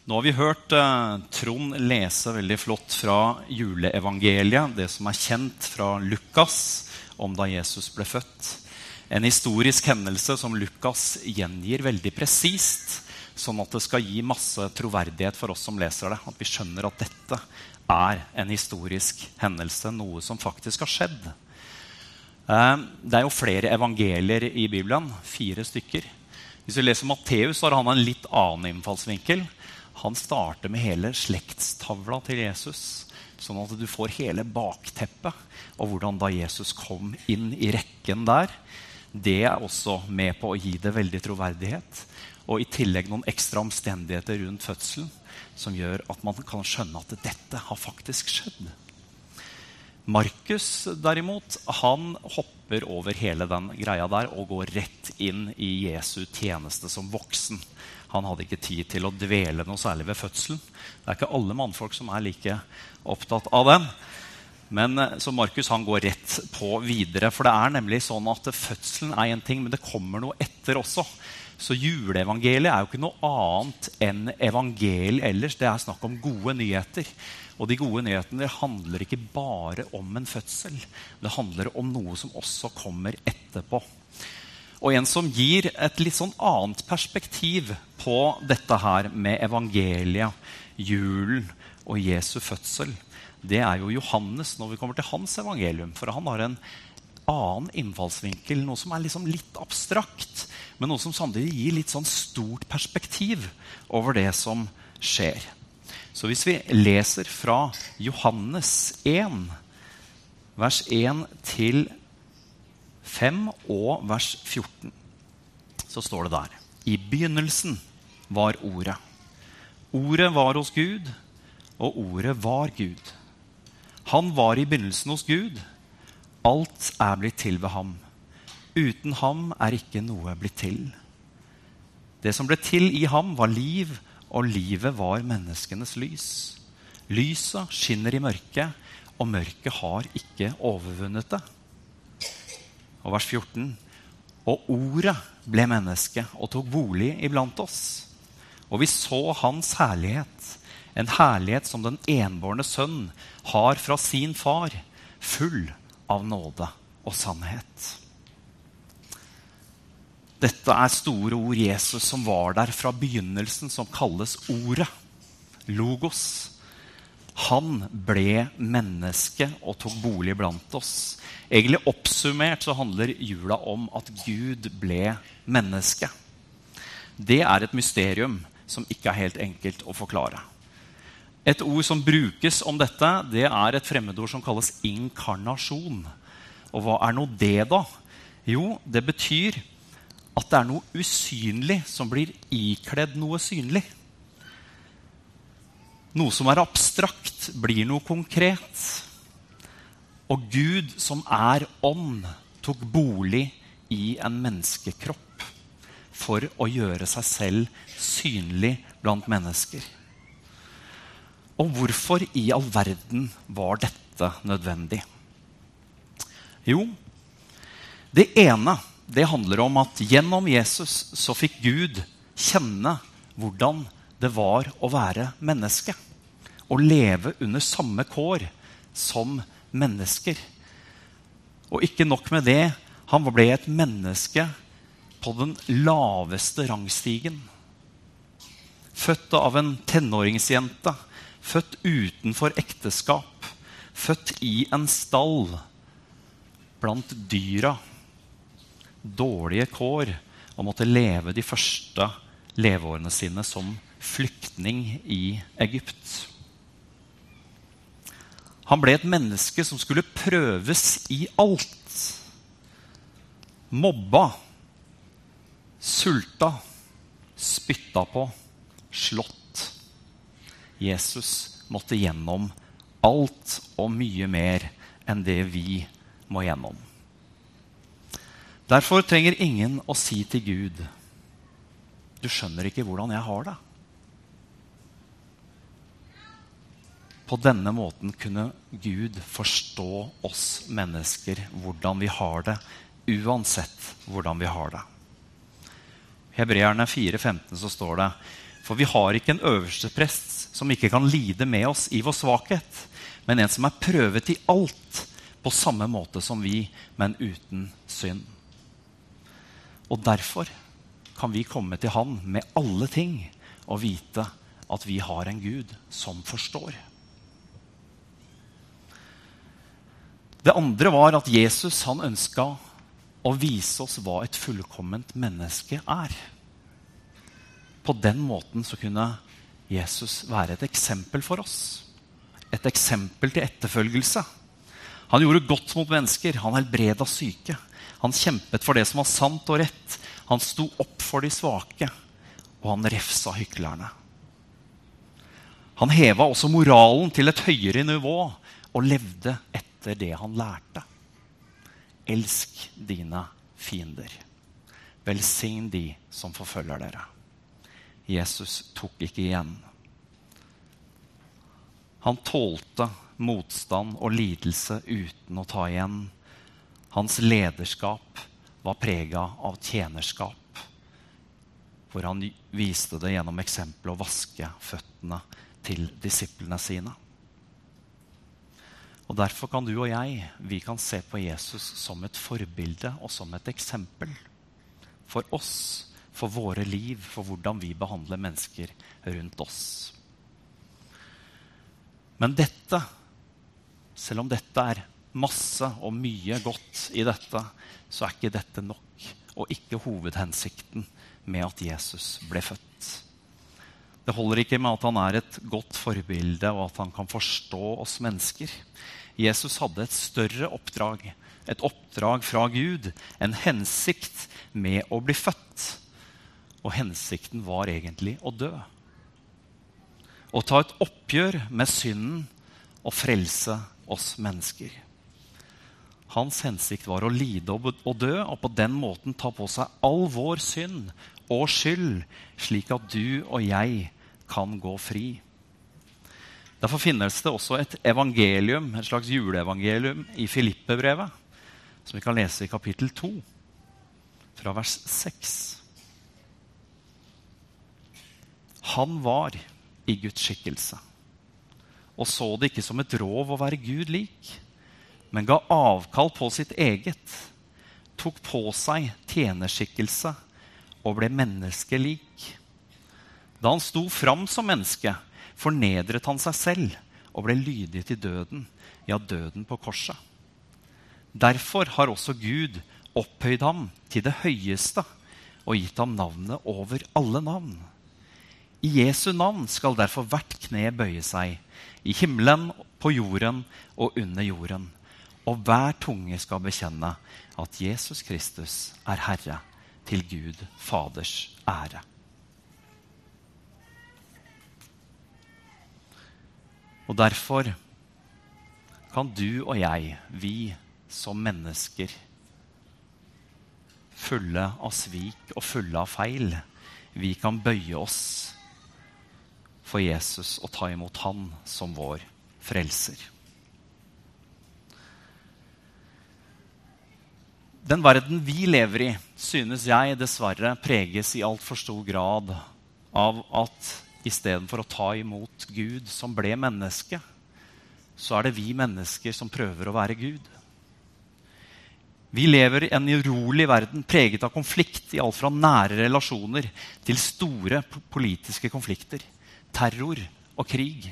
Nå har vi hørt Trond lese veldig flott fra juleevangeliet, det som kjent fra Lukas om da Jesus ble født. En historisk hendelse som Lukas gjengir veldig presist, sånn at det skal gi masse troverdighet for oss som leser det. At vi skjønner at dette en historisk hendelse, noe som faktisk har skjedd. Det jo flere evangelier i Bibelen, 4 stykker. Hvis vi leser Matteus, så har han en litt annen innfallsvinkel. Han starter med hele slektstavla til Jesus, sånn at du får hele bakteppet, og hvordan da Jesus kom inn i rekken der. Det også med på å gi det veldig troverdighet, og i tillegg noen ekstra omstendigheter rundt fødselen, som gjør at man kan skjønne at dette har faktisk skjedd. Markus derimot, han hopper over hele den greia der og går rett inn i Jesu tjeneste som voksen. Han hadde ikke tid til å dvele noe særlig ved fødselen. Det ikke alle mannfolk som like opptatt av den. Men så Markus han går rett på videre, for det nemlig sånn at fødselen en ting, men det kommer noe etter også. Så juleevangeliet jo ikke noe annet enn evangeliet ellers. Det snakk om gode nyheter. Og de gode nyhetene handler ikke bare om en fødsel. Det handler om noe som også kommer etterpå. Og en som gir et litt sånn annet perspektiv på dette her med evangeliet, julen og Jesu fødsel, det jo Johannes når vi kommer til hans evangelium. For han har en annen innfallsvinkel, noe som liksom litt abstrakt, men noe som samtidig gir litt sånn stort perspektiv over det som skjer. Så hvis vi leser fra Johannes 1, vers 1 til 5 og vers 14, så står det der. I begynnelsen var ordet. Ordet var hos Gud, og ordet var Gud. Han var i begynnelsen hos Gud. Alt blitt til ved ham. Uten ham ikke noe blitt til. Det som ble til i ham var liv, og livet var menneskenes lys. Lyset skinner i mørket, og mørket har ikke overvunnet det. Og vers 14. Og ordet ble menneske og tok bolig iblant oss. Og vi så hans herlighet, en herlighet som den enbårne sønn har fra sin far, full av nåde og sannhet. Dette store ord Jesus som var der fra begynnelsen, som kalles ordet, logos. Han ble menneske og tok bolig blant oss. Egentlig oppsummert så handler jula om at Gud ble menneske. Det et mysterium som ikke helt enkelt å forklare. Et ord som brukes om dette, det et fremmedord som kalles inkarnasjon. Og hva nå det da? Jo, det betyr at det noe usynlig som blir ikledd noe synlig. Noe som abstrakt blir noe konkret. Og Gud som ånd tok bolig i en menneskekropp for å gjøre seg selv synlig blant mennesker. Og hvorfor i all verden var dette nødvendig? Jo, det ene, det handler om at gjennom Jesus så fikk Gud kjenne hvordan det var å være menneske. Å leve under samme kår som mennesker. Og ikke nok med det, han ble et menneske på den laveste rangstigen. Født av en tenåringsjente, født utenfor ekteskap, født i en stall, blant dyra, dårlige kår, og måtte leve de første leveårene sine som flyktning i Egypt. Han ble et menneske som skulle prøves i alt. Mobba, sulta, spytta på, slått. Jesus måtte gjennom alt og mye mer enn det vi må gjennom. Derfor trenger ingen å si til Gud, du skjønner ikke hvordan jeg har det. På denne måten kunne Gud forstå oss mennesker, hvordan vi har det, uansett hvordan vi har det. Hebreerne 4,15 så står det, For vi har ikke en øverste prest som ikke kan lide med oss i vår svakhet, men en som prøvet i alt på samme måte som vi, men uten synd. Og derfor kan vi komme til han med alle ting og vite at vi har en Gud som forstår. Det andre var at Jesus han ønsket å vise oss hva et fullkomment menneske er. På den måten så kunne Jesus være et eksempel for oss. Et eksempel til etterfølgelse. Han gjorde godt mot mennesker, han helbredet syke. Han kjempet for det som var sant og rett. Han sto opp for de svake, og han refsa hyklerne. Han heva også moralen til et høyere nivå og levde etter det han lærte. Elsk dine fiender. Velsign de som forfølger dere. Jesus tok ikke igjen. Han tålte motstand og lidelse uten å ta igjen. Hans lederskap var preget av tjenerskap, hvor han viste det gjennom eksempelet å vaske føttene til disiplene sine. Og derfor kan du og jeg, vi kan se på Jesus som et forbilde og som et eksempel. For oss, for våre liv, for hvordan vi behandler mennesker rundt oss. Men dette, selv om dette masse og mye godt i dette, så ikke dette nok, og ikke hovedhensikten med at Jesus ble født. Det holder ikke med at han et godt forbilde og at han kan forstå oss mennesker. Jesus hadde et større oppdrag, et oppdrag fra Gud, en hensikt med å bli født. Og hensikten var egentlig å dø. Å ta et oppgjør med synden og frelse oss mennesker. Hans hensikt var å lide og dø, og på den måten ta på seg all vår synd og skyld, slik at du og jeg kan gå fri. Derfor finnes det også et evangelium, et slags juleevangelium i Filippe-brevet, som vi kan lese i kapittel 2, fra vers 6. Han var i Guds skikkelse, og så det ikke som et rov å være Gud lik, men ga avkall på sitt eget, tok på seg tjenerskikkelse og ble menneskelik. Da han sto fram som menneske, fornedret han seg selv og ble lydig til døden, ja, døden på korset. Derfor har også Gud opphøyd ham til det høyeste og gitt ham navnet over alle navn. I Jesu navn skal derfor hvert kne bøye seg, i himmelen, på jorden og under jorden, og hver tunge skal bekjenne at Jesus Kristus Herre, til Gud Faders ære. Og derfor kan du og jeg, vi som mennesker, fulle av svik og fulle av feil, vi kan bøye oss for Jesus og ta imot han som vår frelser. Den verden vi lever i, synes jeg dessverre preges i alt for stor grad av at i stedet for å ta imot Gud som ble menneske, så det vi mennesker som prøver å være Gud. Vi lever i en urolig verden preget av konflikt i alt fra nære relasjoner til store politiske konflikter, terror og krig.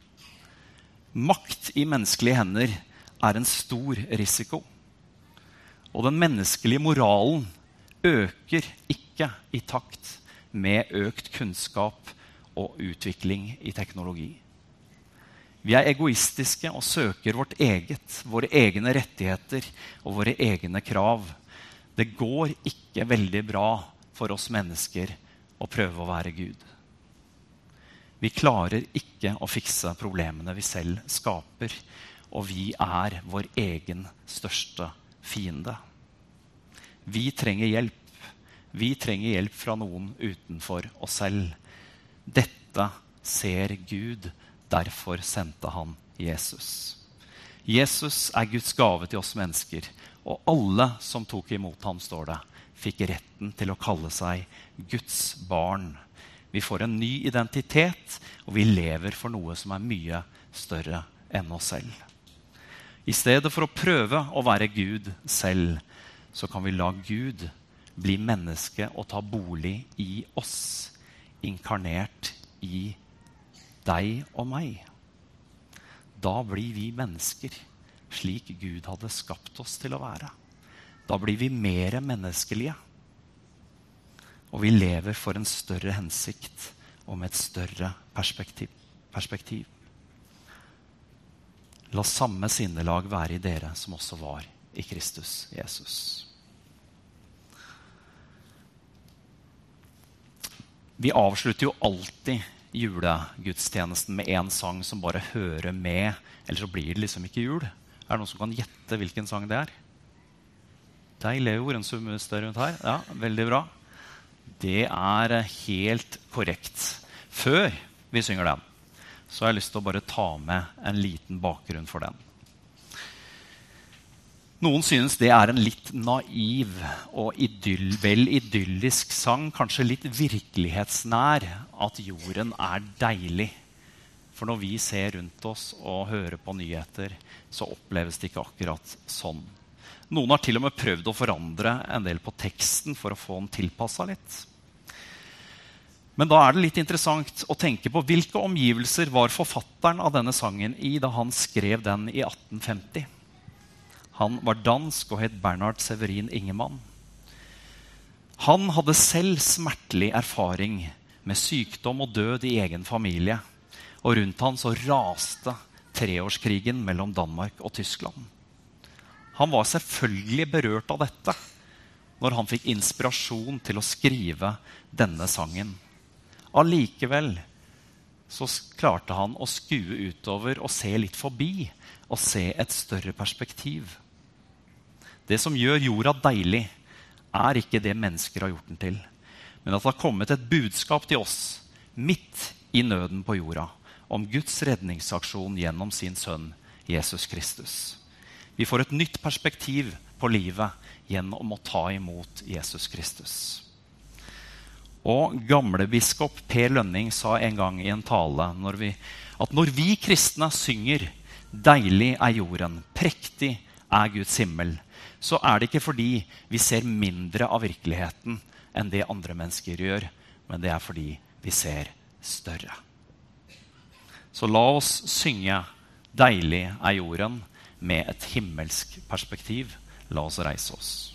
Makt i menneskelige hender en stor risiko. Og den menneskelige moralen øker ikke i takt med økt kunnskap og utvikling i teknologi. Vi egoistiske og søker vårt eget, våre egne rettigheter og våre egne krav. Det går ikke veldig bra for oss mennesker å prøve å være Gud. Vi klarer ikke å fikse problemene vi selv skaper, og vi vår egen største fiende. Vi trenger hjelp. Vi trenger hjelp fra noen utenfor oss selv. Dette ser Gud, derfor sendte han Jesus. Jesus Guds gave til oss mennesker, og alle som tok imot ham, står det, fikk retten til å kalle seg Guds barn. Vi får en ny identitet, og vi lever for noe som mye større enn oss selv. I stedet for å prøve å være Gud selv, så kan vi la Gud bli menneske og ta bolig i oss, inkarnert i deg og meg. Da blir vi mennesker, slik Gud hadde skapt oss til å være. Da blir vi mer menneskelige. Og vi lever for en større hensikt og med et større perspektiv. La samme sinnelag være i dere som også var i Kristus Jesus. Vi avslutter jo alltid julegudstjenesten med en sang som bare hører med, eller så blir det liksom ikke jul. Er det noen som kan gjette hvilken sang det er? Deg, Leo, en summus der rundt her. Ja, veldig bra. Det er helt korrekt. Før vi synger den, så har jeg lyst til å bare ta med en liten bakgrunn for den. Noen synes det er en litt naiv og vel idyllisk sang, kanskje litt virkelighetsnær, at jorden er deilig. For når vi ser rundt oss og hører på nyheter, så oppleves det ikke akkurat sånn. Noen har til og med prøvd å forandre en del på teksten for å få den tilpasset litt. Men da er det litt interessant å tenke på hvilke omgivelser var forfatteren av denne sangen i da han skrev den i 1850. Han var dansk og het Bernhard Severin Ingemann. Han hadde selv smertelig erfaring med sykdom og død i egen familie, og rundt han så raste treårskrigen mellom Danmark og Tyskland. Han var selvfølgelig berørt av dette når han fikk inspirasjon til å skrive denne sangen. Allikevel så klarte han å skue utover og se litt forbi og se et større perspektiv. Det som gjør jorda deilig, er ikke det mennesker har gjort den til, men at det har kommet et budskap til oss midt i nøden på jorda om Guds redningsaksjon gjennom sin sønn Jesus Kristus. Vi får et nytt perspektiv på livet gjennom å ta imot Jesus Kristus. Og gamle biskop Per Lønning sa en gang i en tale at når vi kristne synger «Deilig er jorden, prektig er Guds himmel», så er det ikke fordi vi ser mindre av virkeligheten enn det andre mennesker gjør, men det er fordi vi ser større. Så la oss synge «Deilig er jorden» med et himmelsk perspektiv. La oss reise oss.